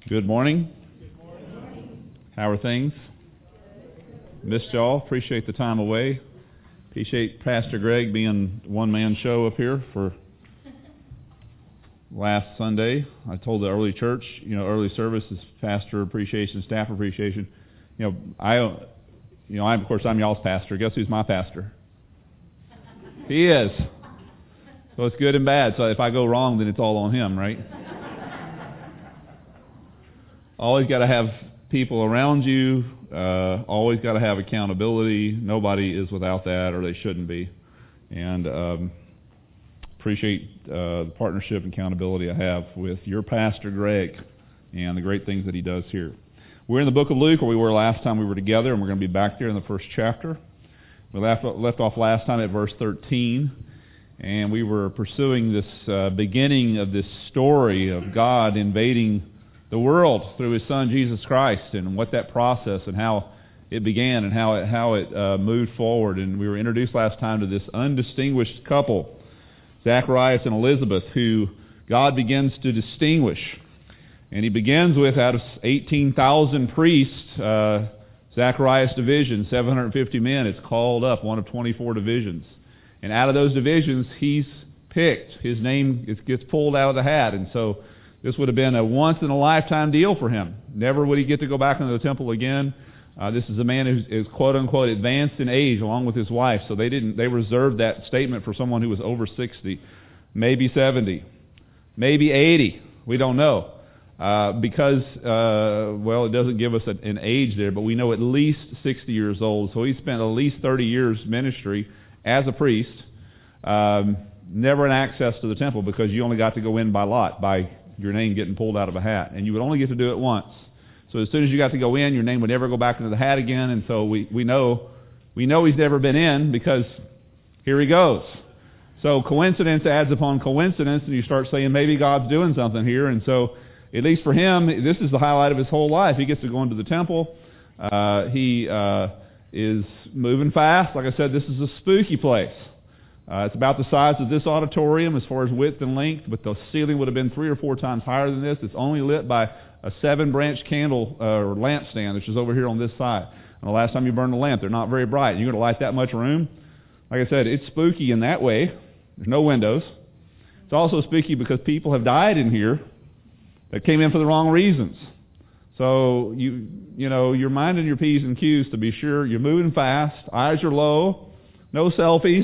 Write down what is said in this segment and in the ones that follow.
Good morning. How are things? Missed y'all. Appreciate the time away. Appreciate Pastor Greg being one-man show up here for last Sunday. I told the early church, early service is pastor appreciation, staff appreciation. I'm y'all's pastor. Guess who's my pastor? He is. So it's good and bad. So if I go wrong, then it's all on him, right? Always got to have people around you. Always got to have accountability. Nobody is without that, or they shouldn't be. And appreciate the partnership and accountability I have with your pastor, Greg, and the great things that he does here. We're in the book of Luke, where we were last time we were together, and we're going to be back there in the first chapter. We left off last time at verse 13, and we were pursuing this beginning of this story of God invading the world through His Son Jesus Christ, and what that process and how it began and how it moved forward. And we were introduced last time to this undistinguished couple, Zacharias and Elizabeth, who God begins to distinguish. And He begins with, out of 18,000 priests, Zacharias' division, 750 men, it's called up, one of 24 divisions. And out of those divisions, he's picked. His name gets pulled out of the hat. And so this would have been a once-in-a-lifetime deal for him. Never would he get to go back into the temple again. This is a man who is quote-unquote advanced in age along with his wife. So they reserved that statement for someone who was over 60, maybe 70, maybe 80. We don't know. Because it doesn't give us an age there, but we know at least 60 years old. So he spent at least 30 years ministry as a priest. Never an access to the temple, because you only got to go in by lot, by your name getting pulled out of a hat, and you would only get to do it once. So as soon as you got to go in, your name would never go back into the hat again. And so we know he's never been in, because here he goes. So coincidence adds upon coincidence, and you start saying maybe God's doing something here. And so at least for him, this is the highlight of his whole life. He gets to go into the temple. He is moving fast. Like I said, this is a spooky place. It's about the size of this auditorium as far as width and length, but the ceiling would have been 3 or 4 times higher than this. It's only lit by a 7-branch candle or lampstand, which is over here on this side. And the last time you burned a lamp, they're not very bright. You're going to light that much room? Like I said, it's spooky in that way. There's no windows. It's also spooky because people have died in here that came in for the wrong reasons. So you're minding your P's and Q's to be sure. You're moving fast. Eyes are low. No selfies.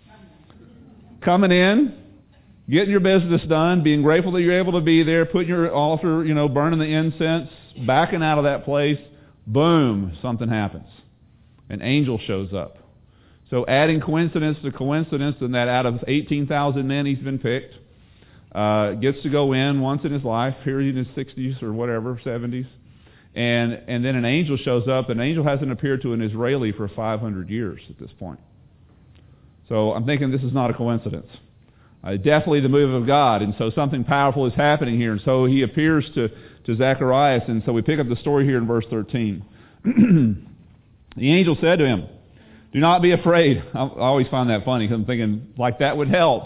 Coming in, getting your business done, being grateful that you're able to be there, putting your altar, burning the incense, backing out of that place. Boom, something happens. An angel shows up. So adding coincidence to coincidence, and that out of 18,000 men he's been picked, gets to go in once in his life, here in his 60s or whatever, 70s. And then an angel shows up. An angel hasn't appeared to an Israeli for 500 years at this point. So I'm thinking this is not a coincidence. Definitely the move of God. And so something powerful is happening here. And so he appears to Zacharias. And so we pick up the story here in verse 13. The angel said to him, "Do not be afraid." I always find that funny, because I'm thinking, like, that would help.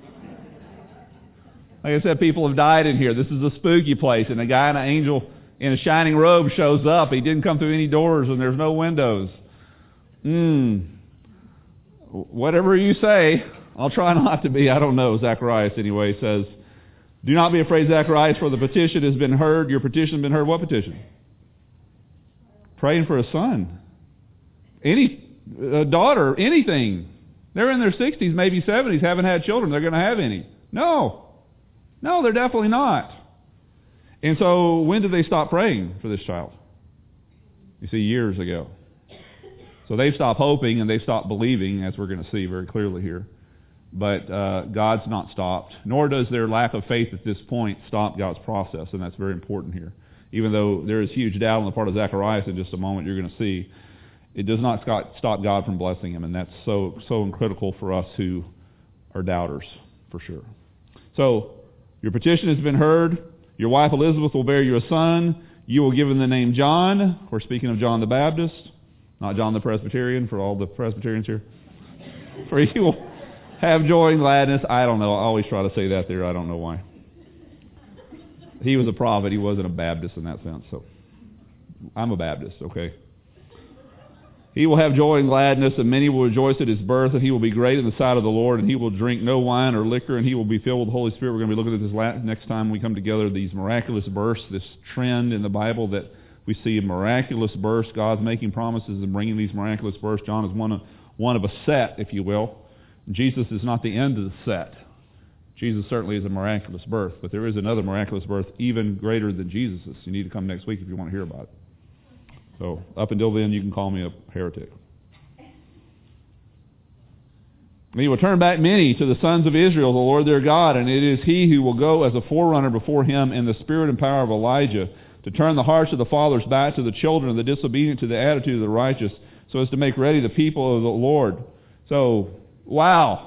Like I said, people have died in here. This is a spooky place. And a guy and an angel in a shining robe shows up. He didn't come through any doors, and there's no windows. Whatever you say, I'll try not to be. I don't know. Zacharias, anyway, says, "Do not be afraid, Zacharias, for the petition has been heard." Your petition has been heard. What petition? Praying for a son. A daughter, anything. They're in their 60s, maybe 70s, haven't had children. They're going to have any. No, they're definitely not. And so when did they stop praying for this child? You see, years ago. So they've stopped hoping and they've stopped believing, as we're going to see very clearly here. But God's not stopped, nor does their lack of faith at this point stop God's process, and that's very important here. Even though there is huge doubt on the part of Zacharias in just a moment you're going to see, it does not stop God from blessing him, and that's so critical for us who are doubters, for sure. So, your petition has been heard. Your wife Elizabeth will bear you a son. You will give him the name John. We're speaking of John the Baptist, not John the Presbyterian, for all the Presbyterians here. For he will have joy and gladness. I don't know. I always try to say that there. I don't know why. He was a prophet. He wasn't a Baptist in that sense. So I'm a Baptist, okay? He will have joy and gladness, and many will rejoice at his birth, and he will be great in the sight of the Lord, and he will drink no wine or liquor, and he will be filled with the Holy Spirit. We're going to be looking at this next time we come together, these miraculous births, this trend in the Bible that we see a miraculous births. God's making promises and bringing these miraculous births. John is one of a set, if you will. Jesus is not the end of the set. Jesus certainly is a miraculous birth, but there is another miraculous birth even greater than Jesus's. You need to come next week if you want to hear about it. So up until then, you can call me a heretic. And he will turn back many to the sons of Israel, the Lord their God, and it is he who will go as a forerunner before him in the spirit and power of Elijah, to turn the hearts of the fathers back to the children, and the disobedient to the attitude of the righteous, so as to make ready the people of the Lord. So, wow,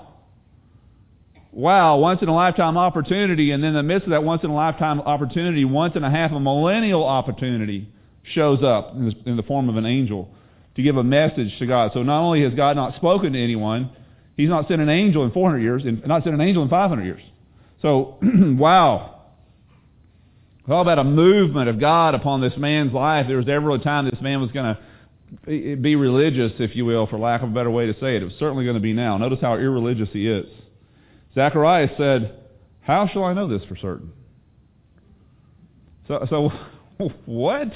once in a lifetime opportunity, and then in the midst of that once in a lifetime opportunity, once and a half a millennial opportunity shows up in the form of an angel to give a message to God. So not only has God not spoken to anyone, he's not sent an angel in 400 years, and not sent an angel in 500 years. So, wow. All about a movement of God upon this man's life. There was ever a time this man was going to be religious, if you will, for lack of a better way to say it. It was certainly going to be now. Notice how irreligious he is. Zacharias said, "How shall I know this for certain?" So what?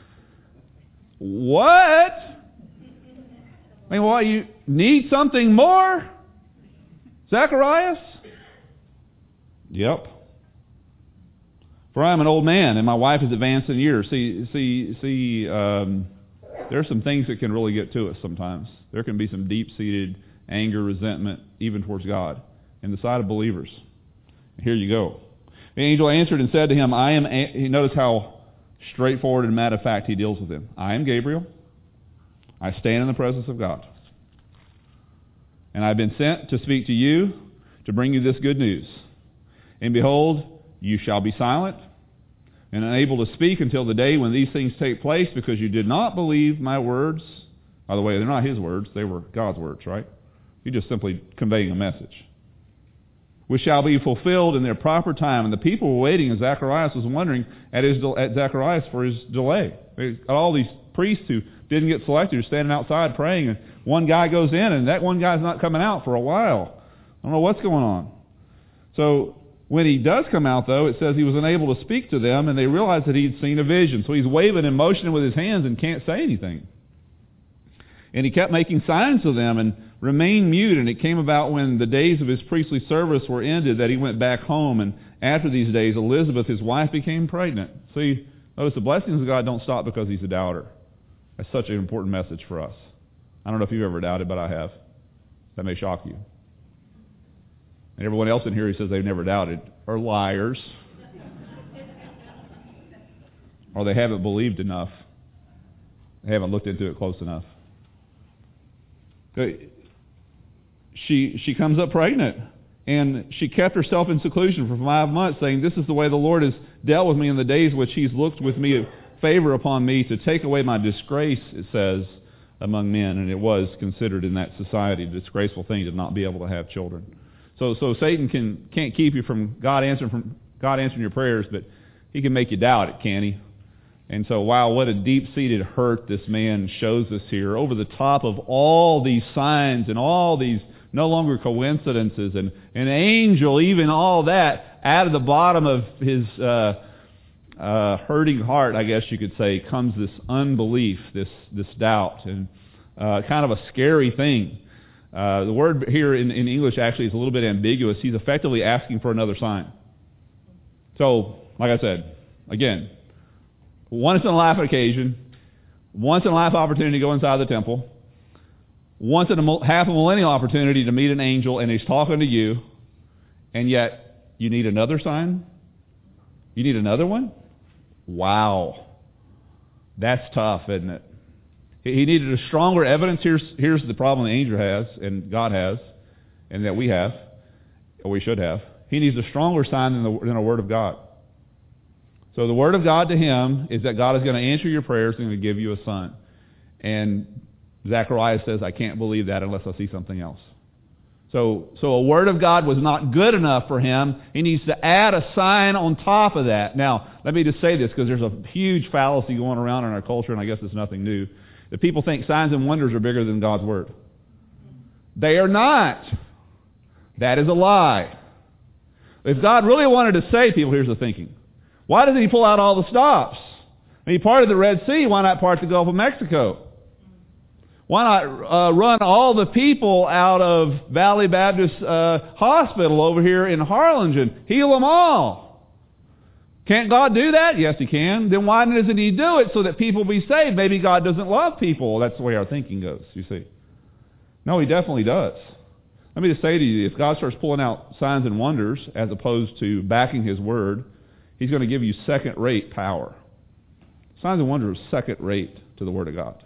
What? I mean, what, you need something more? Zacharias? Yep. For I am an old man, and my wife is advanced in years. See, there are some things that can really get to us sometimes. There can be some deep-seated anger, resentment, even towards God, in the sight of believers. Here you go. The angel answered and said to him, notice how straightforward and matter of fact he deals with him. I am Gabriel. I stand in the presence of God. And I've been sent to speak to you, to bring you this good news. And behold, you shall be silent and unable to speak until the day when these things take place, because you did not believe my words. By the way, they're not his words, they were God's words, right? He's just simply conveying a message. Which shall be fulfilled in their proper time. And the people were waiting, and Zacharias was wondering at Zacharias for his delay. All these priests who didn't get selected are standing outside praying, and one guy goes in, and that one guy's not coming out for a while. I don't know what's going on. So when he does come out, though, it says he was unable to speak to them, and they realized that he'd seen a vision. So he's waving and motioning with his hands and can't say anything. And he kept making signs to them and remained mute. And it came about when the days of his priestly service were ended that he went back home. And after these days, Elizabeth, his wife, became pregnant. See, notice the blessings of God don't stop because he's a doubter. That's such an important message for us. I don't know if you've ever doubted, but I have. That may shock you. And everyone else in here who says they've never doubted are liars. Or they haven't believed enough. They haven't looked into it close enough. She comes up pregnant, and she kept herself in seclusion for 5 months, saying, "This is the way the Lord has dealt with me in the days which he's looked with me favor upon me to take away my disgrace," it says, among men. And it was considered in that society a disgraceful thing to not be able to have children. So Satan can't keep you from God answering your prayers, but he can make you doubt it, can he? And so, wow, what a deep-seated hurt this man shows us here, over the top of all these signs and all these no longer coincidences, and an angel, even all that, out of the bottom of his hurting heart, I guess you could say, comes this unbelief, this doubt, and kind of a scary thing. The word here in English actually is a little bit ambiguous. He's effectively asking for another sign. So, like I said, again, once in a life occasion, once in a life opportunity to go inside the temple, once in half a millennial opportunity to meet an angel, and he's talking to you, and yet you need another sign? You need another one? Wow. That's tough, isn't it? He needed a stronger evidence. Here's the problem the angel has, and God has, and that we have, or we should have. He needs a stronger sign than the Word of God. So the Word of God to him is that God is going to answer your prayers and going to give you a son. And Zacharias says, I can't believe that unless I see something else. So a word of God was not good enough for him. He needs to add a sign on top of that. Now, let me just say this, because there's a huge fallacy going around in our culture, and I guess it's nothing new, that people think signs and wonders are bigger than God's Word. They are not. That is a lie. If God really wanted to save people, here's the thinking. Why doesn't he pull out all the stops? I mean, he parted the Red Sea, why not part the Gulf of Mexico? Why not run all the people out of Valley Baptist Hospital over here in Harlingen? Heal them all. Can't God do that? Yes, he can. Then why doesn't he do it so that people be saved? Maybe God doesn't love people. That's the way our thinking goes, you see. No, he definitely does. Let me just say to you, if God starts pulling out signs and wonders as opposed to backing his word, he's going to give you second-rate power. Signs and wonders are second-rate to the Word of God.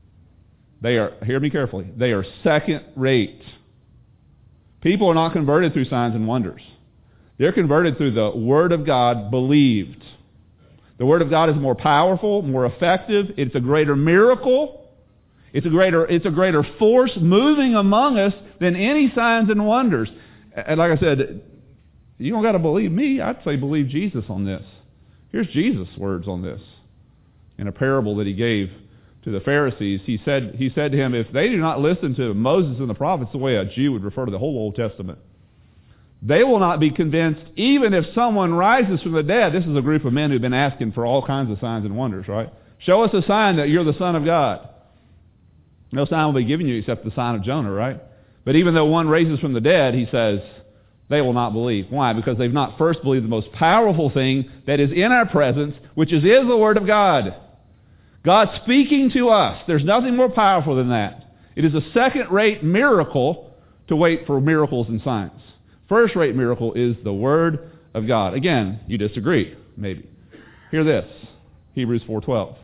They are, hear me carefully, they are second-rate. People are not converted through signs and wonders. They're converted through the Word of God believed. The Word of God is more powerful, more effective. It's a greater miracle. It's a greater force moving among us than any signs and wonders. And like I said, you don't got to believe me. I'd say believe Jesus on this. Here's Jesus' words on this. In a parable that he gave to the Pharisees, he said to him, if they do not listen to Moses and the prophets the way a Jew would refer to the whole Old Testament, they will not be convinced even if someone rises from the dead. This is a group of men who've been asking for all kinds of signs and wonders, right? Show us a sign that you're the Son of God. No sign will be given you except the sign of Jonah, right? But even though one raises from the dead, he says, they will not believe. Why? Because they've not first believed the most powerful thing that is in our presence, which is the Word of God. God speaking to us. There's nothing more powerful than that. It is a second-rate miracle to wait for miracles and signs. First-rate miracle is the Word of God. Again, you disagree, maybe. Hear this, Hebrews 4:12.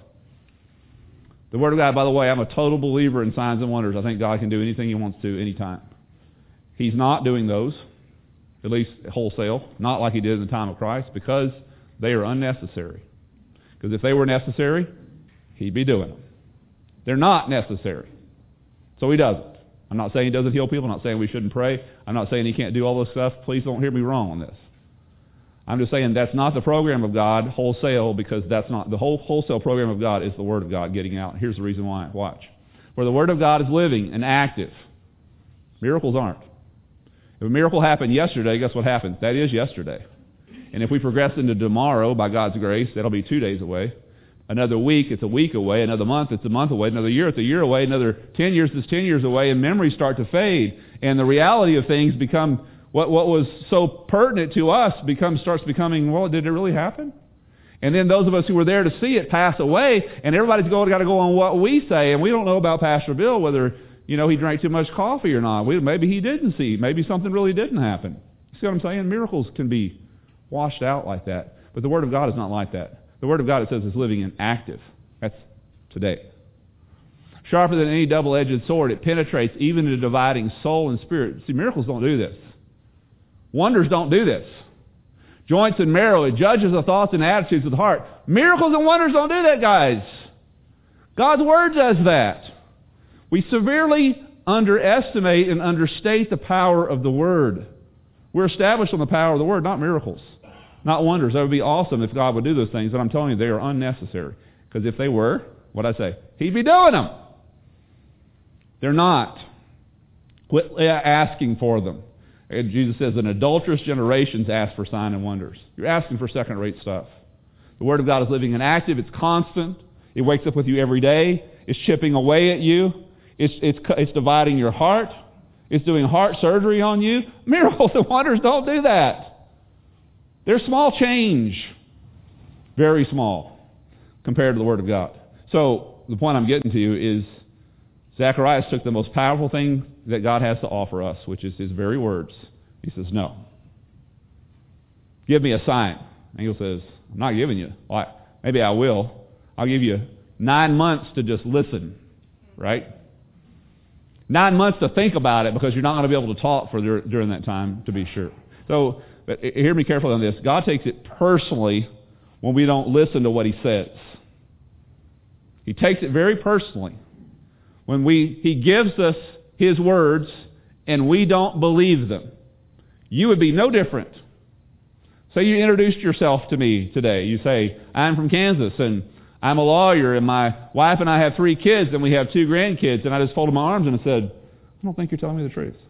The Word of God, by the way, I'm a total believer in signs and wonders. I think God can do anything he wants to anytime. He's not doing those, at least wholesale, not like he did in the time of Christ, because they are unnecessary. Because if they were necessary, he'd be doing them. They're not necessary. So he doesn't. I'm not saying he doesn't heal people. I'm not saying we shouldn't pray. I'm not saying he can't do all this stuff. Please don't hear me wrong on this. I'm just saying that's not the program of God wholesale, because that's not the whole wholesale program of God is the Word of God getting out. Here's the reason why. Watch. Where the Word of God is living and active, miracles aren't. If a miracle happened yesterday, guess what happened? That is yesterday. And if we progress into tomorrow, by God's grace, that'll be 2 days away. Another week, it's a week away. Another month, it's a month away. Another year, it's a year away. Another 10 years, it's 10 years away. And memories start to fade. And the reality of things become, what was so pertinent to us starts becoming, well, did it really happen? And then those of us who were there to see it pass away, and everybody's got to go on what we say. And we don't know about Pastor Bill, whether, he drank too much coffee or not. Maybe he didn't see. Maybe something really didn't happen. See what I'm saying? Miracles can be washed out like that. But the Word of God is not like that. The Word of God, it says, is living and active. That's today. Sharper than any double-edged sword, it penetrates even to dividing soul and spirit. See, miracles don't do this. Wonders don't do this. Joints and marrow, it judges the thoughts and attitudes of the heart. Miracles and wonders don't do that, guys. God's Word does that. We severely underestimate and understate the power of the Word. We're established on the power of the Word, not miracles. Not wonders. That would be awesome if God would do those things, but I'm telling you, they are unnecessary. Because if they were, what'd I say? He'd be doing them. They're not. Quit asking for them. And Jesus says, an adulterous generations ask for signs and wonders. You're asking for second-rate stuff. The Word of God is living and active. It's constant. It wakes up with you every day. It's chipping away at you. It's dividing your heart. It's doing heart surgery on you. Miracles and wonders don't do that. They're small change. Very small compared to the Word of God. So the point I'm getting to you is Zacharias took the most powerful thing that God has to offer us, which is His very words. He says, no. Give me a sign. Angel says, I'm not giving you. Well, maybe I will. I'll give you 9 months to just listen. Right? 9 months to think about it, because you're not going to be able to talk during that time, to be sure. So, but hear me carefully on this. God takes it personally when we don't listen to what He says. He takes it very personally when He gives us His words and we don't believe them. You would be no different. Say you introduced yourself to me today. You say, I'm from Kansas, and I'm a lawyer, and my wife and I have 3 kids, and we have 2 grandkids, and I just folded my arms and I said, I don't think you're telling me the truth.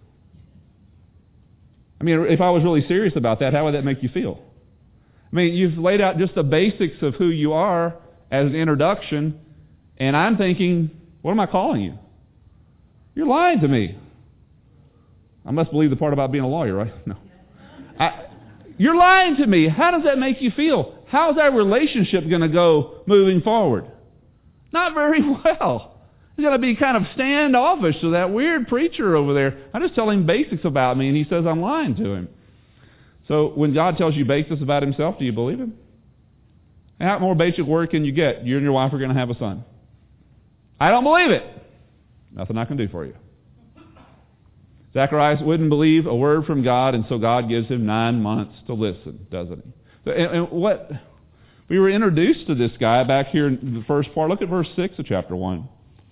I mean, if I was really serious about that, how would that make you feel? I mean, you've laid out just the basics of who you are as an introduction, and I'm thinking, what am I calling you? You're lying to me. I must believe the part about being a lawyer, right? No. You're lying to me. How does that make you feel? How's our relationship going to go moving forward? Not very well. It's going to be kind of standoffish to that weird preacher over there. I just tell him basics about me, and he says I'm lying to him. So when God tells you basics about himself, do you believe him? How more basic word can you get? You and your wife are going to have a son. I don't believe it. Nothing I can do for you. Zacharias wouldn't believe a word from God, and so God gives him 9 months to listen, doesn't he? And what we were introduced to this guy back here in the first part. Look at verse 6 of chapter 1.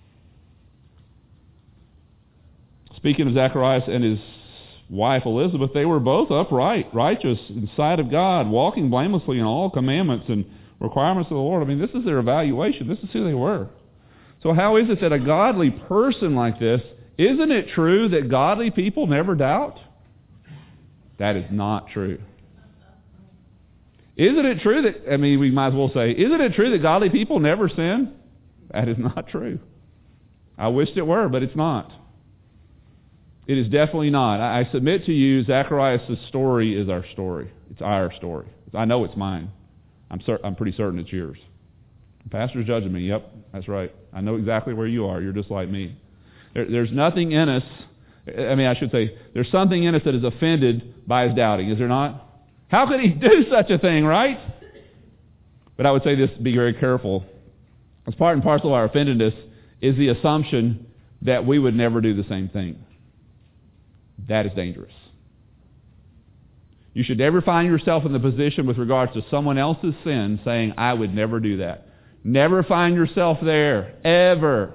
Speaking of Zacharias and his wife Elizabeth, they were both upright, righteous in the sight of God, walking blamelessly in all commandments and requirements of the Lord. I mean, this is their evaluation. This is who they were. So how is it that a godly person like this, isn't it true that godly people never doubt? That is not true. Isn't it true that, I mean, we might as well say, isn't it true that godly people never sin? That is not true. I wished it were, but it's not. It is definitely not. I submit to you, Zacharias' story is our story. It's our story. I know it's mine. I'm pretty certain it's yours. The pastor's judging me. Yep, that's right. I know exactly where you are. You're just like me. There's nothing in us, I should say, there's something in us that is offended by his doubting, is there not? How could he do such a thing, right? But I would say this, be very careful. As part and parcel of our offendedness is the assumption that we would never do the same thing. That is dangerous. You should never find yourself in the position with regards to someone else's sin saying, I would never do that. Never find yourself there, ever.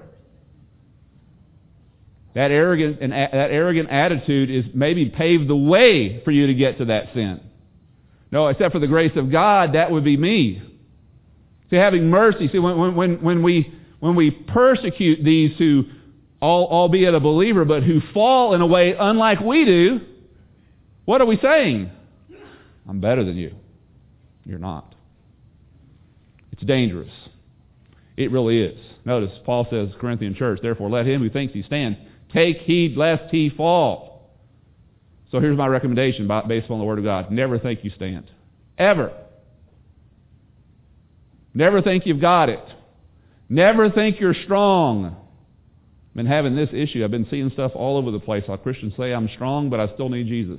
That arrogant attitude is maybe paved the way for you to get to that sin. No, except for the grace of God, that would be me. See, having mercy. See, when we persecute these who, albeit a believer, but who fall in a way unlike we do, what are we saying? I'm better than you. You're not. It's dangerous. It really is. Notice, Paul says, Corinthian church, therefore let him who thinks he stands take heed lest he fall. So here's my recommendation based on the Word of God. Never think you stand. Ever. Never think you've got it. Never think you're strong. I've been having this issue. I've been seeing stuff all over the place. Like Christians say, I'm strong, but I still need Jesus.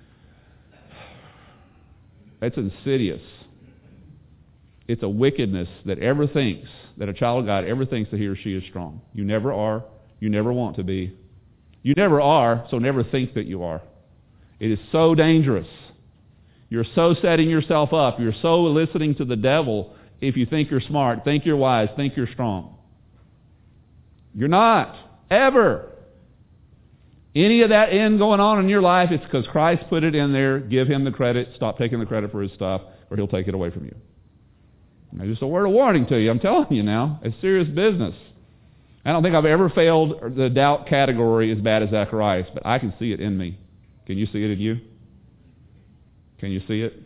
It's insidious. It's a wickedness that ever thinks, that a child of God ever thinks that he or she is strong. You never are. You never want to be. You never are, so never think that you are. It is so dangerous. You're so setting yourself up. You're so listening to the devil if you think you're smart, think you're wise, think you're strong. You're not. Ever. Any of that end going on in your life, it's because Christ put it in there. Give him the credit. Stop taking the credit for his stuff, or he'll take it away from you. Now, just a word of warning to you. I'm telling you now. It's serious business. I don't think I've ever failed the doubt category as bad as Zacharias, but I can see it in me. Can you see it in you? Can you see it?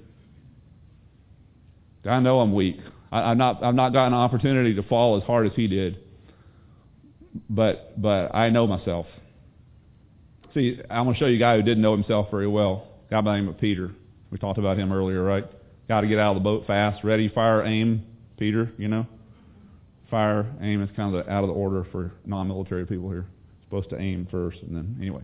I know I'm weak. I've not gotten an opportunity to fall as hard as he did. But I know myself. See, I'm going to show you a guy who didn't know himself very well. A guy by the name of Peter. We talked about him earlier, right? Got to get out of the boat fast. Ready, fire, aim. Peter, you know. Fire, aim is kind of out of the order for non-military people here. Supposed to aim first, and then, anyway.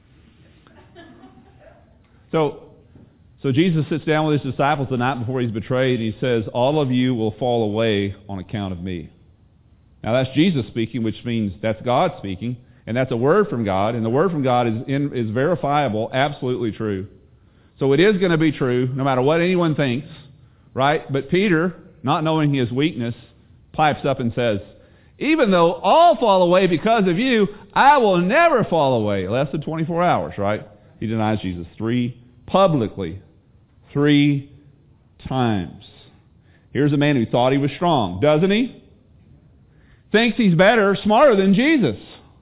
So Jesus sits down with his disciples the night before he's betrayed, and he says, all of you will fall away on account of me. Now that's Jesus speaking, which means that's God speaking, and that's a word from God, and the word from God is verifiable, absolutely true. So it is going to be true, no matter what anyone thinks, right? But Peter, not knowing his weakness, pipes up and says, Even though all fall away because of you, I will never fall away. Less than 24 hours, right? He denies Jesus publicly, 3 times. Here's a man who thought he was strong, doesn't he? Thinks he's better, smarter than Jesus.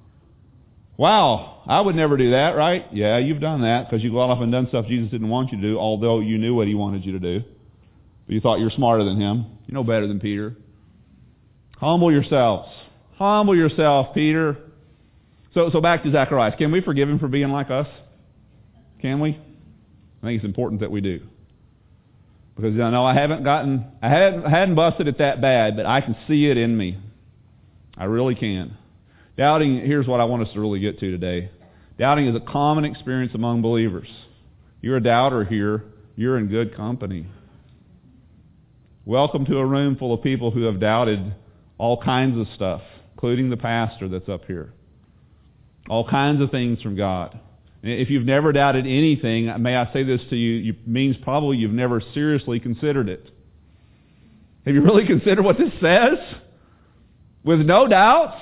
Wow, I would never do that, right? Yeah, you've done that because you've gone off and done stuff Jesus didn't want you to do, although you knew what he wanted you to do. But you thought you're smarter than him. You know better than Peter. Humble yourselves. Humble yourself, Peter. So back to Zacharias. Can we forgive him for being like us? Can we? I think it's important that we do. Because I know I hadn't busted it that bad, but I can see it in me. I really can. Doubting, here's what I want us to really get to today. Doubting is a common experience among believers. You're a doubter here. You're in good company. Welcome to a room full of people who have doubted all kinds of stuff, including the pastor that's up here. All kinds of things from God. If you've never doubted anything, may I say this to you, it means probably you've never seriously considered it. Have you really considered what this says? With no doubts?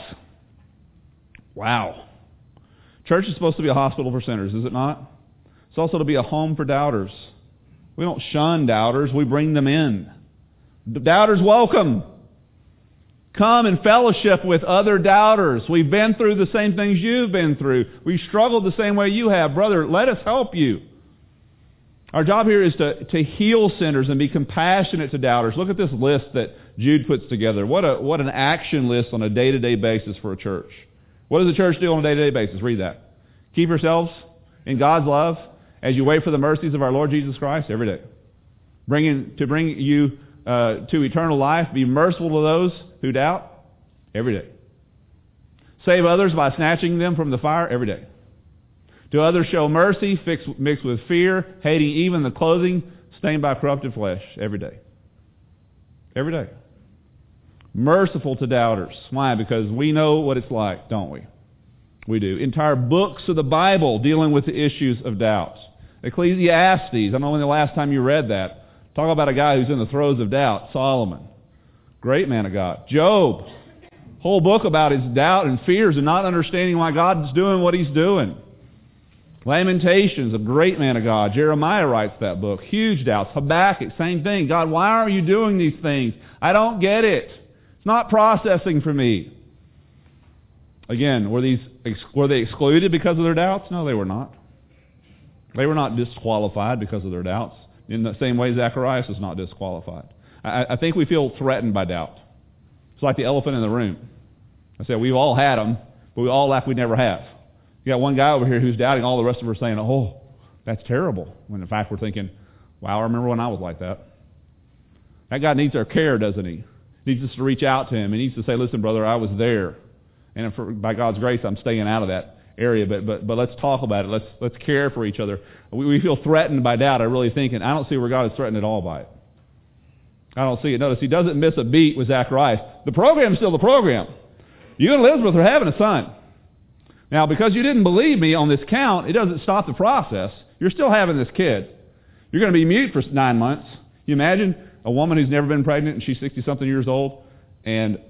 Wow. Church is supposed to be a hospital for sinners, is it not? It's also to be a home for doubters. We don't shun doubters, we bring them in. The doubters welcome. Come and fellowship with other doubters. We've been through the same things you've been through. We've struggled the same way you have. Brother, let us help you. Our job here is to heal sinners and be compassionate to doubters. Look at this list that Jude puts together. What an action list on a day-to-day basis for a church. What does the church do on a day-to-day basis? Read that. Keep yourselves in God's love as you wait for the mercies of our Lord Jesus Christ every day. To bring you to eternal life. Be merciful to those who doubt every day. Save others by snatching them from the fire every day. To others show mercy mixed with fear, hating even the clothing stained by corrupted flesh every day. Every day. Merciful to doubters. Why? Because we know what it's like, don't we? We do. Entire books of the Bible dealing with the issues of doubt. Ecclesiastes, I don't know when the last time you read that. Talk about a guy who's in the throes of doubt. Solomon. Great man of God. Job. Whole book about his doubt and fears and not understanding why God's doing what he's doing. Lamentations, a great man of God. Jeremiah writes that book. Huge doubts. Habakkuk, same thing. God, why are you doing these things? I don't get it. It's not processing for me. Again, were they excluded because of their doubts? No, they were not. They were not disqualified because of their doubts. In the same way, Zacharias is not disqualified. I think we feel threatened by doubt. It's like the elephant in the room. I said, we've all had them, but we all act we never have. You got one guy over here who's doubting, all the rest of us are saying, oh, that's terrible. When in fact we're thinking, wow, I remember when I was like that. That guy needs our care, doesn't he? He needs us to reach out to him. He needs to say, listen, brother, I was there. And by God's grace, I'm staying out of that area. But let's talk about it. Let's care for each other. We feel threatened by doubt. I really think, and I don't see where God is threatened at all by it. I don't see it. Notice, he doesn't miss a beat with Zacharias. The program's still the program. You and Elizabeth are having a son. Now, because you didn't believe me on this count, it doesn't stop the process. You're still having this kid. You're going to be mute for 9 months. You imagine a woman who's never been pregnant and she's 60-something years old, and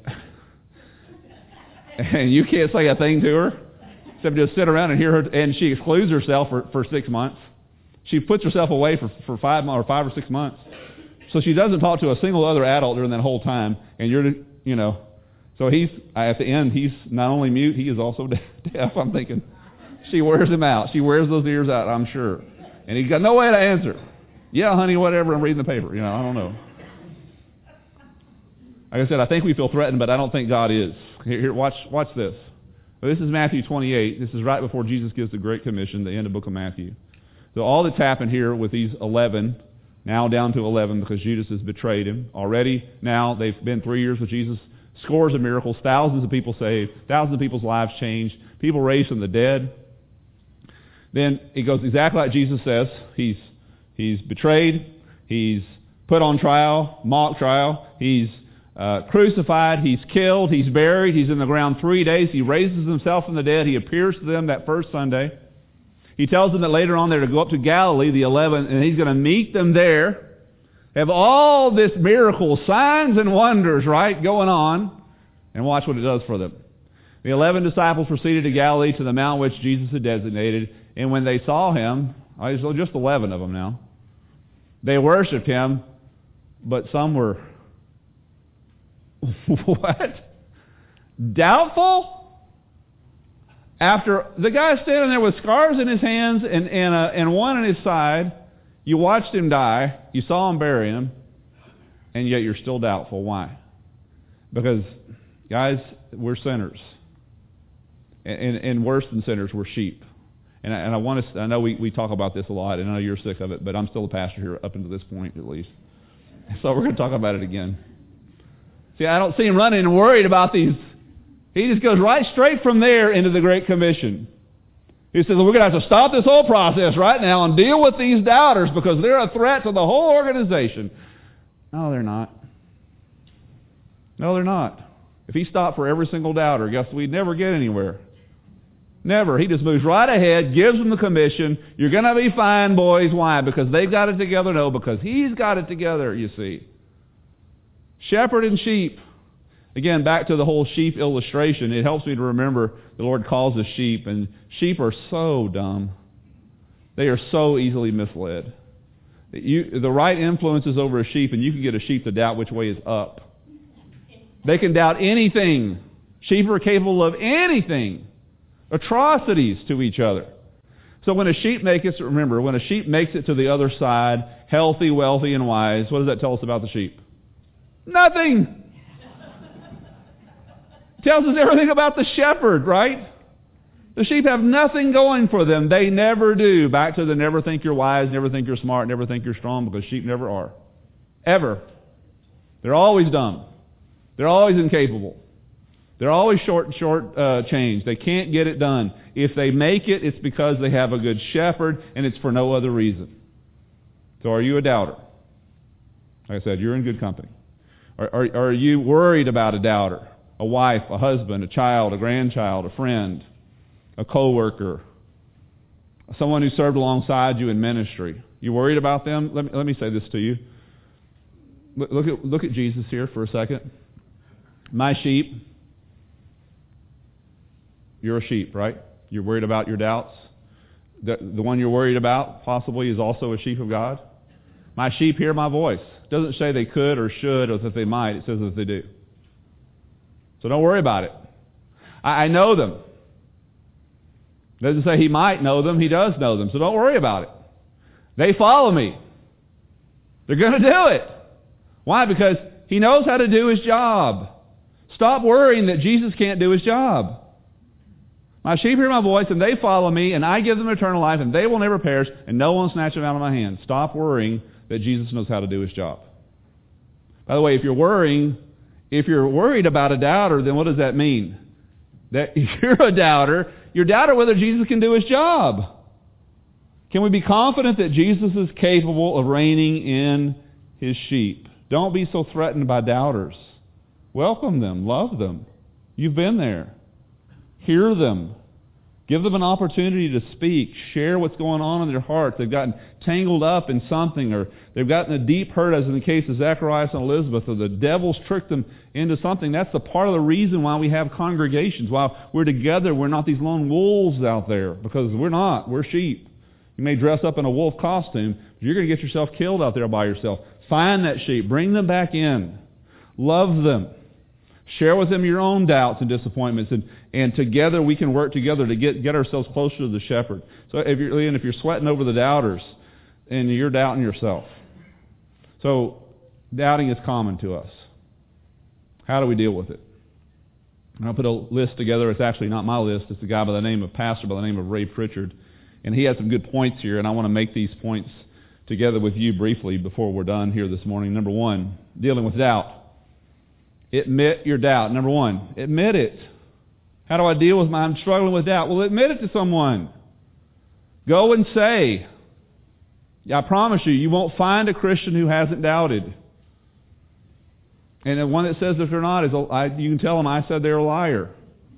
you can't say a thing to her, except just sit around and hear her, and she excludes herself for 6 months. She puts herself away for 5 or 6 months. So she doesn't talk to a single other adult during that whole time, and so he's, at the end, he's not only mute, he is also deaf. I'm thinking, she wears him out. She wears those ears out, I'm sure. And he's got no way to answer. Yeah, honey, whatever, I'm reading the paper. I don't know. Like I said, I think we feel threatened, but I don't think God is. Here, watch this. This is Matthew 28. This is right before Jesus gives the Great Commission, the end of the book of Matthew. So all that's happened here with these 11, now down to 11 because Judas has betrayed him. Already now they've been 3 years with Jesus. Scores of miracles, thousands of people saved, thousands of people's lives changed, people raised from the dead. Then it goes exactly like Jesus says. He's betrayed, he's put on trial, mock trial, he's crucified, he's killed, he's buried, he's in the ground 3 days, he raises himself from the dead, he appears to them that first Sunday. He tells them that later on they're to go up to Galilee, the 11, and he's going to meet them there. Have all this miracle, signs and wonders, right, going on. And watch what it does for them. The 11 disciples proceeded to Galilee to the mount which Jesus had designated. And when they saw him, there's just 11 of them now, they worshipped him, but some were, what? Doubtful? After the guy standing there with scars in his hands and one in his side, you watched him die, you saw him bury him, and yet you're still doubtful. Why? Because, guys, we're sinners. And worse than sinners, we're sheep. And I know we talk about this a lot, and I know you're sick of it, but I'm still a pastor here up until this point at least. So we're going to talk about it again. See, I don't see him running and worried about these. He just goes right straight from there into the Great Commission. He says, we're going to have to stop this whole process right now and deal with these doubters because they're a threat to the whole organization. No, they're not. No, they're not. If he stopped for every single doubter, guess we'd never get anywhere. Never. He just moves right ahead, gives them the commission. You're going to be fine, boys. Why? Because they've got it together? No, because he's got it together, you see. Shepherd and sheep. Again, back to the whole sheep illustration. It helps me to remember the Lord calls us sheep, and sheep are so dumb. They are so easily misled. The right influences over a sheep, and you can get a sheep to doubt which way is up. They can doubt anything. Sheep are capable of anything. Atrocities to each other. So when a sheep makes it to the other side, healthy, wealthy, and wise, what does that tell us about the sheep? Nothing. It tells us everything about the shepherd, right? The sheep have nothing going for them. They never do. Back to the never think you're wise, never think you're smart, never think you're strong, because sheep never are. Ever. They're always dumb. They're always incapable. They're always short change. They can't get it done. If they make it, it's because they have a good shepherd, and it's for no other reason. So are you a doubter? Like I said, you're in good company. Are you worried about a doubter? A wife, a husband, a child, a grandchild, a friend, a coworker, someone who served alongside you in ministry. You worried about them? Let me say this to you. Look at Jesus here for a second. My sheep. You're a sheep, right? You're worried about your doubts. The one you're worried about possibly is also a sheep of God. My sheep hear my voice. It doesn't say they could or should or that they might. It says that they do. So don't worry about it. I know them. It doesn't say he might know them. He does know them. So don't worry about it. They follow me. They're going to do it. Why? Because he knows how to do his job. Stop worrying that Jesus can't do his job. My sheep hear my voice, and they follow me, and I give them eternal life, and they will never perish, and no one will snatch them out of my hand. Stop worrying that Jesus knows how to do his job. By the way, if you're worried about a doubter, then what does that mean? That you're a doubter. You're a doubter whether Jesus can do his job. Can we be confident that Jesus is capable of reining in his sheep? Don't be so threatened by doubters. Welcome them. Love them. You've been there. Hear them. Give them an opportunity to speak. Share what's going on in their hearts. They've gotten tangled up in something, or they've gotten a deep hurt, as in the case of Zacharias and Elizabeth, or the devil's tricked them into something. That's the part of the reason why we have congregations. While we're together, we're not these lone wolves out there, because we're not. We're sheep. You may dress up in a wolf costume, but you're going to get yourself killed out there by yourself. Find that sheep. Bring them back in. Love them. Share with them your own doubts and disappointments, and together we can work together to get ourselves closer to the shepherd. So if you're sweating over the doubters, and you're doubting yourself. So doubting is common to us. How do we deal with it? I'll put a list together. It's actually not my list. It's a guy pastor by the name of Ray Pritchard. And he has some good points here, and I want to make these points together with you briefly before we're done here this morning. Number one, dealing with doubt. Admit your doubt. Number one, admit it. How do I deal with I'm struggling with doubt? Well, admit it to someone. Go and say. I promise you won't find a Christian who hasn't doubted. And the one that says if they're not, you can tell them I said they're a liar.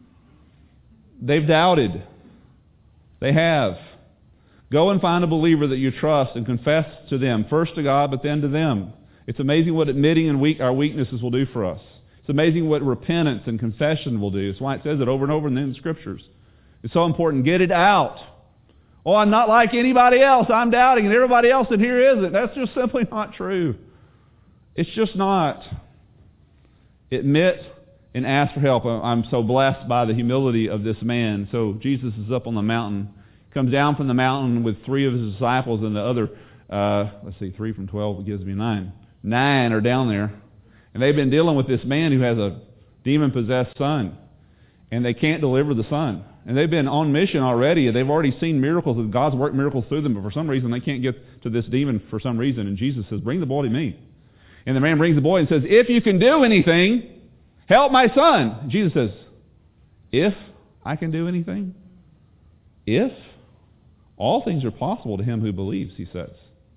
They've doubted. They have. Go and find a believer that you trust and confess to them, first to God, but then to them. It's amazing what admitting our weaknesses will do for us. It's It's amazing what repentance and confession will do. That's why it says it over and over in the Scriptures. It's so important. Get it out. Oh, I'm not like anybody else. I'm doubting, and everybody else in here isn't. That's just simply not true. It's just not. Admit and ask for help. I'm so blessed by the humility of this man. So Jesus is up on the mountain, comes down from the mountain with 3 of his disciples, and the other, 3 from 12 gives me 9. 9 are down there. And they've been dealing with this man who has a demon-possessed son. And they can't deliver the son. And they've been on mission already. They've already seen miracles, and God's worked miracles through them. But for some reason, they can't get to this demon for some reason. And Jesus says, bring the boy to me. And the man brings the boy and says, if you can do anything, help my son. Jesus says, if I can do anything? If? All things are possible to him who believes, he says.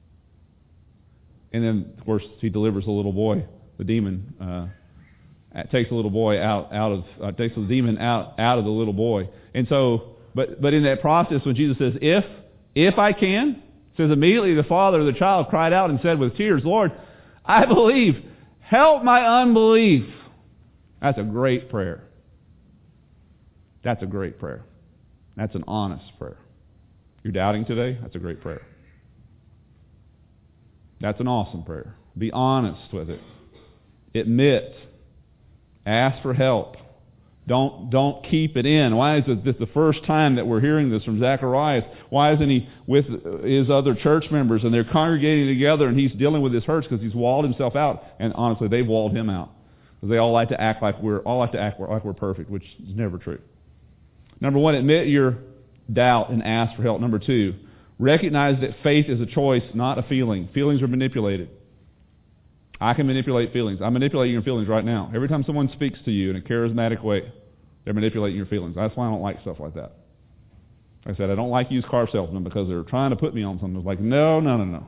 And then, of course, he delivers the little boy. The demon takes the little boy takes the demon out of the little boy. And so, but in that process, when Jesus says, if I can, it says immediately the father of the child cried out and said with tears, Lord, I believe, help my unbelief. That's a great prayer. That's a great prayer. That's an honest prayer. You're doubting today? That's a great prayer. That's an awesome prayer. Be honest with it. Admit. Ask for help. Don't keep it in. Why is this the first time that we're hearing this from Zacharias? Why isn't he with his other church members and they're congregating together and he's dealing with his hurts because he's walled himself out? And honestly, they've walled him out because they all like to act like we're perfect, which is never true. Number 1, admit your doubt and ask for help. Number 2, recognize that faith is a choice, not a feeling. Feelings are manipulated. I can manipulate feelings. I'm manipulating your feelings right now. Every time someone speaks to you in a charismatic way, they're manipulating your feelings. That's why I don't like stuff like that. Like I said, I don't like used car salesmen because they're trying to put me on something. It's like, no.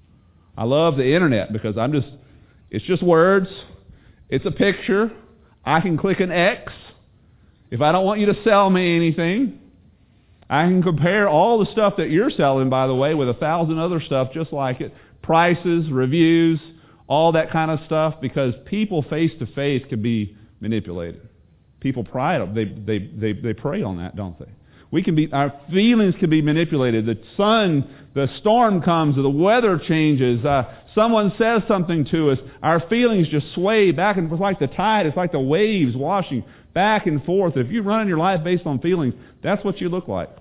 I love the internet because it's just words. It's a picture. I can click an X. If I don't want you to sell me anything, I can compare all the stuff that you're selling, by the way, with 1,000 other stuff just like it. Prices, reviews, all that kind of stuff, because people face to face can be manipulated. People pride on they prey on that, don't they? Our feelings can be manipulated. The storm comes, the weather changes, someone says something to us, our feelings just sway back and forth like the tide. It's like the waves washing back and forth. If you run your life based on feelings, that's what you look like.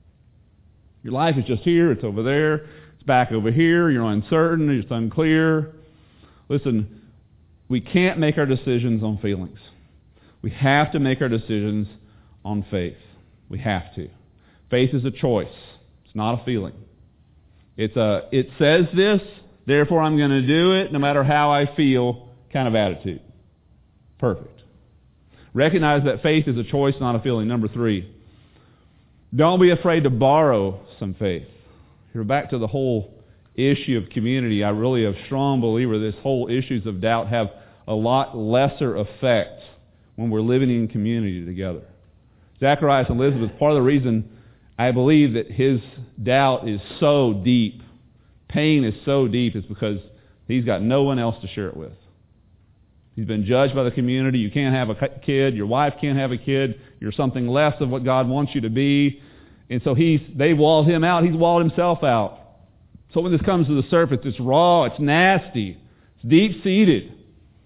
Your life is just here, it's over there, it's back over here, you're uncertain, it's unclear. Listen, we can't make our decisions on feelings. We have to make our decisions on faith. We have to. Faith is a choice. It's not a feeling. It says this, therefore I'm going to do it no matter how I feel kind of attitude. Perfect. Recognize that faith is a choice, not a feeling. Number 3, don't be afraid to borrow some faith. You're back to the whole issue of community. I really am a strong believer this whole issues of doubt have a lot lesser effect when we're living in community together. Zacharias and Elizabeth, part of the reason I believe that his doubt is so deep, pain is so deep, is because he's got no one else to share it with. He's been judged by the community. You can't have a kid. Your wife can't have a kid. You're something less of what God wants you to be. And so they walled him out. He's walled himself out. So when this comes to the surface, it's raw, it's nasty, it's deep-seated.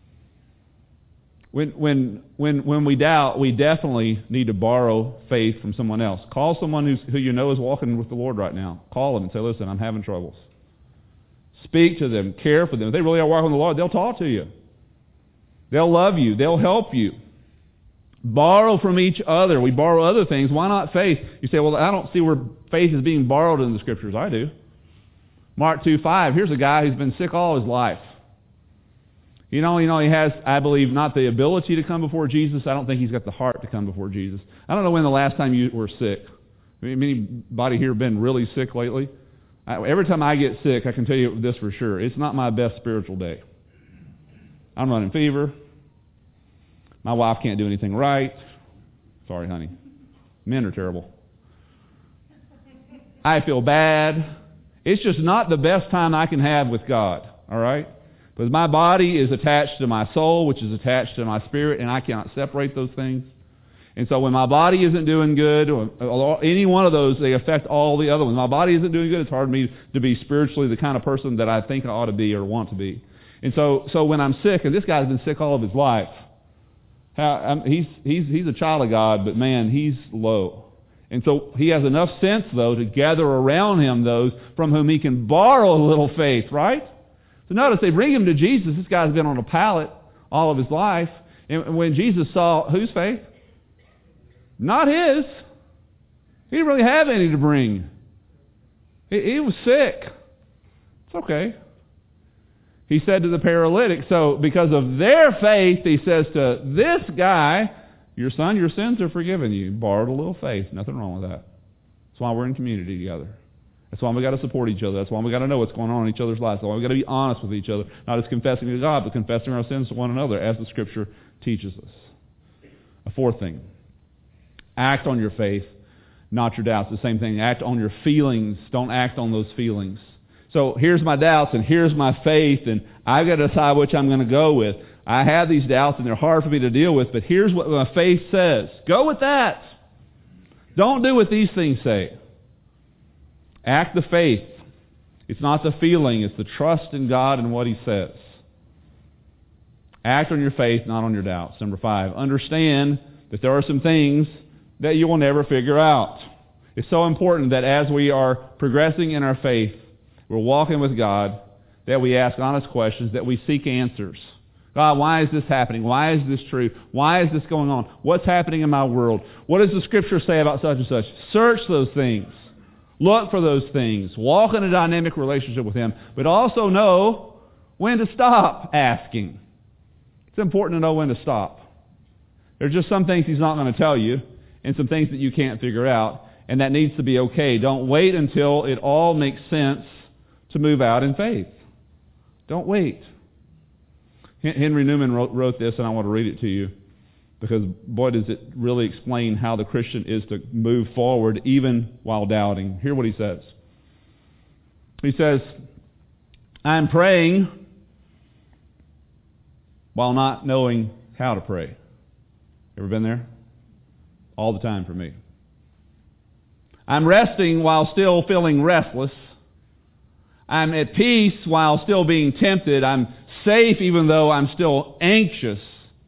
When we doubt, we definitely need to borrow faith from someone else. Call someone who you know is walking with the Lord right now. Call them and say, listen, I'm having troubles. Speak to them, care for them. If they really are walking with the Lord, they'll talk to you. They'll love you. They'll help you. Borrow from each other. We borrow other things. Why not faith? You say, well, I don't see where faith is being borrowed in the Scriptures. I do. Mark 2:5, here's a guy who's been sick all his life. He has, I believe, not the ability to come before Jesus. I don't think he's got the heart to come before Jesus. I don't know when the last time you were sick. Anybody here been really sick lately? Every time I get sick, I can tell you this for sure. It's not my best spiritual day. I'm running fever. My wife can't do anything right. Sorry, honey. Men are terrible. I feel bad. It's just not the best time I can have with God, all right? Because my body is attached to my soul, which is attached to my spirit, and I cannot separate those things. And so when my body isn't doing good, or any one of those, they affect all the other ones. My body isn't doing good, it's hard for me to be spiritually the kind of person that I think I ought to be or want to be. And so when I'm sick, and this guy's been sick all of his life, he's a child of God, but man, he's low. And so he has enough sense, though, to gather around him those from whom he can borrow a little faith, right? So notice they bring him to Jesus. This guy's been on a pallet all of his life. And when Jesus saw whose faith? Not his. He didn't really have any to bring. He was sick. It's okay. He said to the paralytic, so because of their faith, he says to this guy, your son, your sins are forgiven you. Borrowed a little faith. Nothing wrong with that. That's why we're in community together. That's why we got to support each other. That's why we got to know what's going on in each other's lives. That's why we got to be honest with each other. Not just confessing to God, but confessing our sins to one another, as the Scripture teaches us. A fourth thing. Act on your faith, not your doubts. The same thing. Act on your feelings. Don't act on those feelings. So here's my doubts and here's my faith, and I've got to decide which I'm going to go with. I have these doubts and they're hard for me to deal with, but here's what my faith says. Go with that. Don't do what these things say. Act the faith. It's not the feeling, it's the trust in God and what He says. Act on your faith, not on your doubts. Number 5, understand that there are some things that you will never figure out. It's so important that as we are progressing in our faith, we're walking with God, that we ask honest questions, that we seek answers. God, why is this happening? Why is this true? Why is this going on? What's happening in my world? What does the Scripture say about such and such? Search those things. Look for those things. Walk in a dynamic relationship with Him. But also know when to stop asking. It's important to know when to stop. There's just some things He's not going to tell you, and some things that you can't figure out, and that needs to be okay. Don't wait until it all makes sense to move out in faith. Don't wait. Henry Newman wrote this, and I want to read it to you, because boy, does it really explain how the Christian is to move forward even while doubting. Hear what he says. He says, I'm praying while not knowing how to pray. Ever been there? All the time for me. I'm resting while still feeling restless. I'm at peace while still being tempted. I'm safe even though I'm still anxious.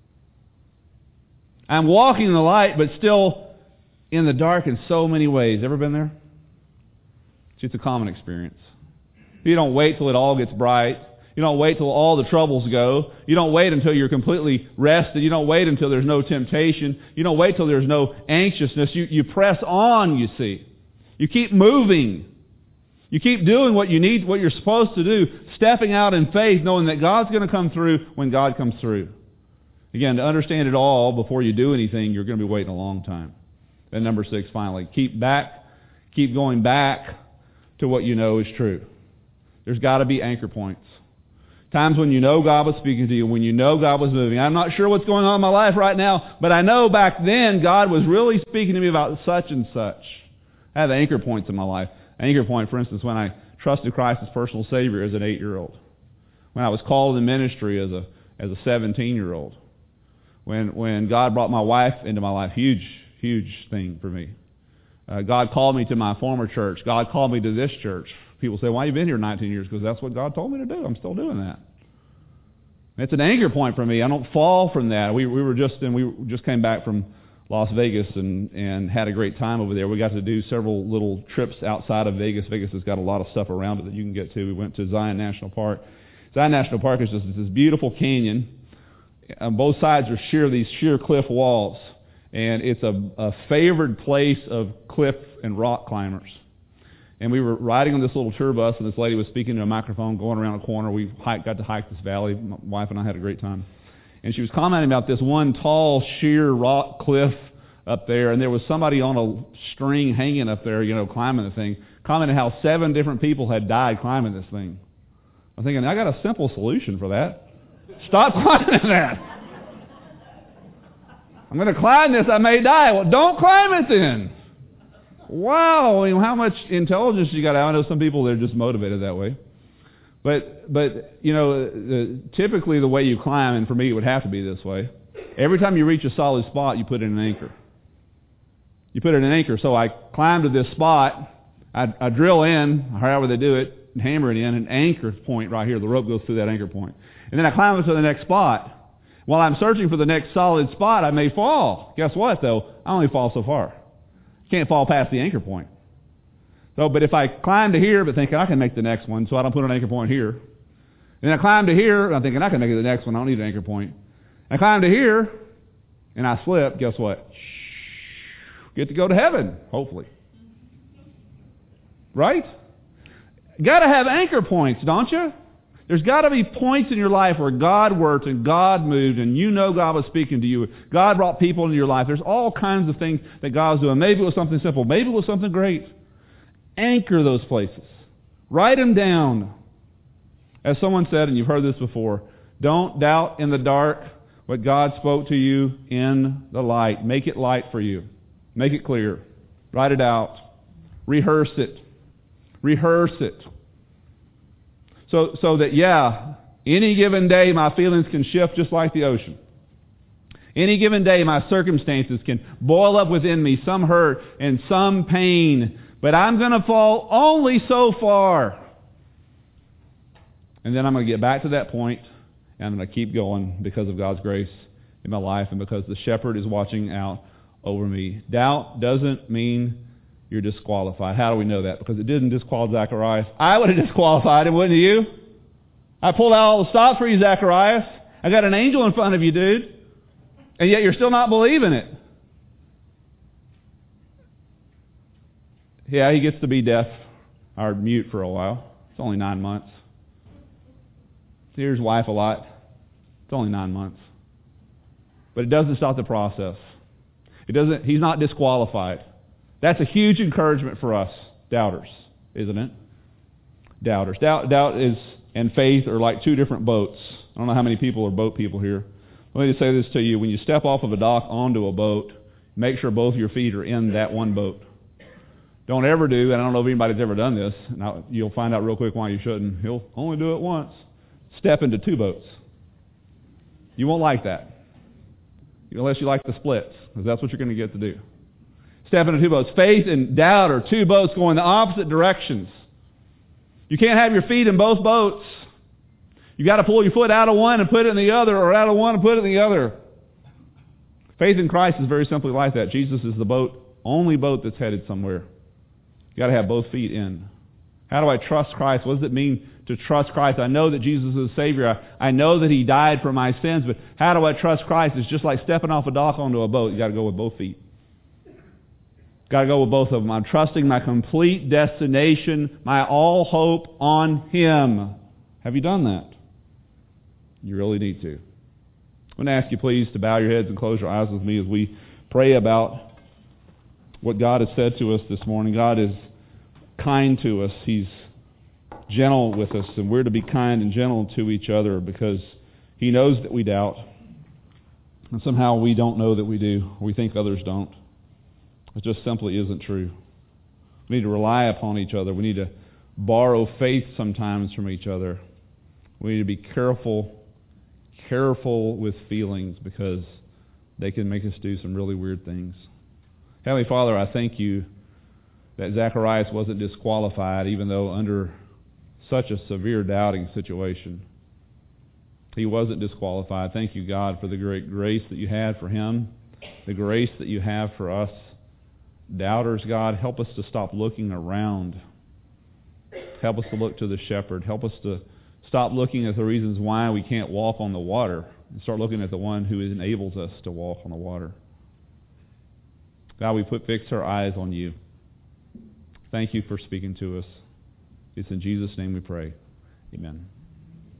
I'm walking in the light but still in the dark in so many ways. Ever been there? It's a common experience. You don't wait till it all gets bright. You don't wait till all the troubles go. You don't wait until you're completely rested. You don't wait until there's no temptation. You don't wait till there's no anxiousness. You press on, you see. You keep moving. You keep doing what you need, what you're supposed to do, stepping out in faith, knowing that God's going to come through when God comes through. Again, to understand it all before you do anything, you're going to be waiting a long time. And number 6, finally, keep going back to what you know is true. There's got to be anchor points. Times when you know God was speaking to you, when you know God was moving. I'm not sure what's going on in my life right now, but I know back then God was really speaking to me about such and such. I have anchor points in my life. Anchor point, for instance, when I trusted Christ as personal Savior as an 8-year-old. When I was called in ministry as a 17-year-old. When God brought my wife into my life, huge thing for me. God called me to my former church. God called me to this church. People say, why have you been here 19 years? Because that's what God told me to do. I'm still doing that. It's an anchor point for me. I don't fall from that. We just came back from Las Vegas and had a great time over there. We got to do several little trips outside of Vegas. Vegas has got a lot of stuff around it that you can get to. We went to Zion National Park. Zion National Park is just this beautiful canyon. On both sides are these sheer cliff walls. And it's a favored place of cliff and rock climbers. And we were riding on this little tour bus, and this lady was speaking to a microphone going around a corner. We got to hike this valley. My wife and I had a great time. And she was commenting about this one tall, sheer rock cliff up there, and there was somebody on a string hanging up there, climbing the thing, commenting how 7 different people had died climbing this thing. I'm thinking, I got a simple solution for that. Stop climbing that. I'm going to climb this, I may die. Well, don't climb it then. Wow, how much intelligence you got out. I know some people, they're just motivated that way. But typically the way you climb, and for me it would have to be this way, every time you reach a solid spot, you put in an anchor. You put in an anchor. So I climb to this spot, I drill in, however they do it, and hammer it in, an anchor point right here. The rope goes through that anchor point. And then I climb up to the next spot. While I'm searching for the next solid spot, I may fall. Guess what, though? I only fall so far. Can't fall past the anchor point. So, but if I climb to here, but thinking I can make the next one, so I don't put an anchor point here. And then I climb to here, and I'm thinking I can make it the next one, I don't need an anchor point. I climb to here, and I slip, guess what? Get to go to heaven, hopefully. Right? Got to have anchor points, don't you? There's got to be points in your life where God worked and God moved and you know God was speaking to you. God brought people into your life. There's all kinds of things that God's doing. Maybe it was something simple. Maybe it was something great. Anchor those places. Write them down. As someone said, and you've heard this before, don't doubt in the dark what God spoke to you in the light. Make it light for you. Make it clear. Write it out. Rehearse it. Rehearse it. So that, any given day my feelings can shift just like the ocean. Any given day my circumstances can boil up within me, some hurt and some pain, but I'm going to fall only so far. And then I'm going to get back to that point, and I'm going to keep going because of God's grace in my life and because the shepherd is watching out over me. Doubt doesn't mean you're disqualified. How do we know that? Because it didn't disqualify Zacharias. I would have disqualified him, wouldn't you? I pulled out all the stops for you, Zacharias. I got an angel in front of you, dude. And yet you're still not believing it. Yeah, he gets to be deaf or mute for a while. It's only 9 months. He hears wife a lot. It's only 9 months. But it doesn't stop the process. He's not disqualified. That's a huge encouragement for us, doubters, isn't it? Doubters. Doubt is and faith are like two different boats. I don't know how many people are boat people here. Let me just say this to you. When you step off of a dock onto a boat, make sure both your feet are in that one boat. Don't ever do, and I don't know if anybody's ever done this, and you'll find out real quick why you shouldn't. You'll only do it once. Step into two boats. You won't like that. Unless you like the splits, because that's what you're going to get to do. Step into two boats. Faith and doubt are two boats going the opposite directions. You can't have your feet in both boats. You've got to pull your foot out of one and put it in the other, or out of one and put it in the other. Faith in Christ is very simply like that. Jesus is the only boat that's headed somewhere. You've got to have both feet in. How do I trust Christ? What does it mean to trust Christ? I know that Jesus is the Savior. I know that He died for my sins, but how do I trust Christ? It's just like stepping off a dock onto a boat. You've got to go with both feet. Got to go with both of them. I'm trusting my complete destination, my all hope on Him. Have you done that? You really need to. I'm going to ask you please to bow your heads and close your eyes with me as we pray about what God has said to us this morning. God is kind to us. He's gentle with us, and we're to be kind and gentle to each other because He knows that we doubt. And somehow we don't know that we do. We think others don't. It just simply isn't true. We need to rely upon each other. We need to borrow faith sometimes from each other. We need to be careful with feelings because they can make us do some really weird things. Heavenly Father, I thank You that Zacharias wasn't disqualified even though under such a severe doubting situation. He wasn't disqualified. Thank You, God, for the great grace that You had for him, the grace that You have for us. Doubters, God, help us to stop looking around. Help us to look to the shepherd. Help us to stop looking at the reasons why we can't walk on the water and start looking at the one who enables us to walk on the water. God, we fix our eyes on You. Thank You for speaking to us. It's in Jesus' name we pray. Amen.